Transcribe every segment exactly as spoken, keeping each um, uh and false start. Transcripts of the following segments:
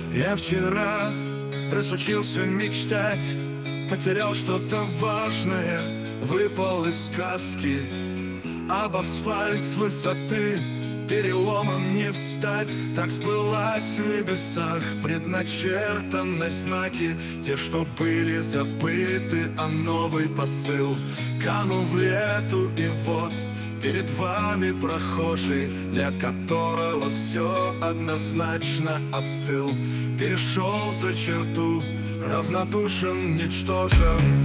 Я вчера разучился мечтать, потерял что-то важное, выпал из сказки. Об асфальт с высоты переломом не встать. Так сбылась в небесах предначертанной знаки, те, что были забыты, а новый посыл канул в лету. И вот перед вами прохожий, для которого все однозначно остыл, перешел за черту, равнодушен, ничтожен.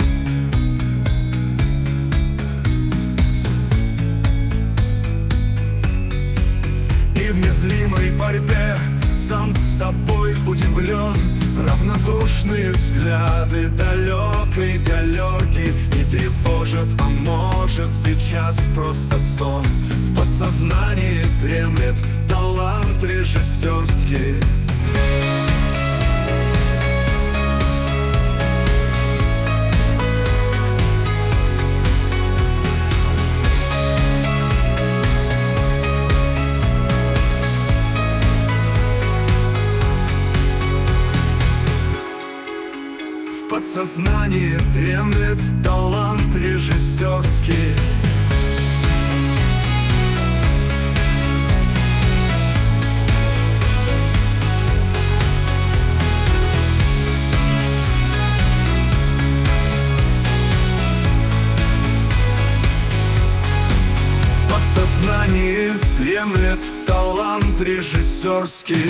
И в незримой борьбе сам с собой удивлен. Равнодушные взгляды далекой галерки не тревожат, а может сейчас просто сон. В подсознании дремлет талант режиссерский. В подсознании дремлет талант режиссерский. В подсознании дремлет талант режиссерский.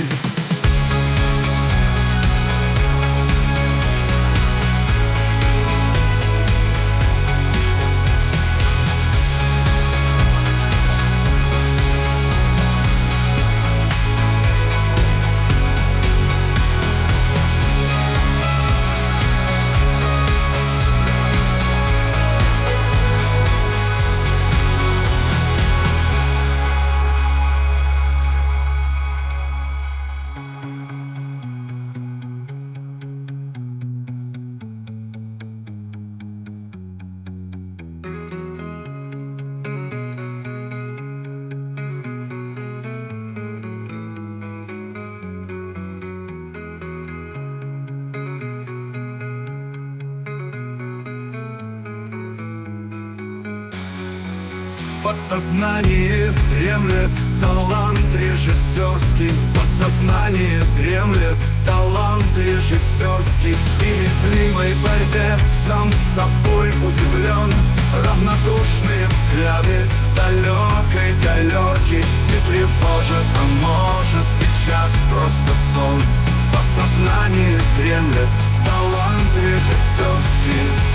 В подсознании дремлет талант режиссерский. В подсознании дремлет талант режиссерский. И в незримой борьбе сам с собой удивлен. Равнодушные взгляды далекой галерки не тревожат, а может сейчас просто сон. В подсознании дремлет талант режиссерский.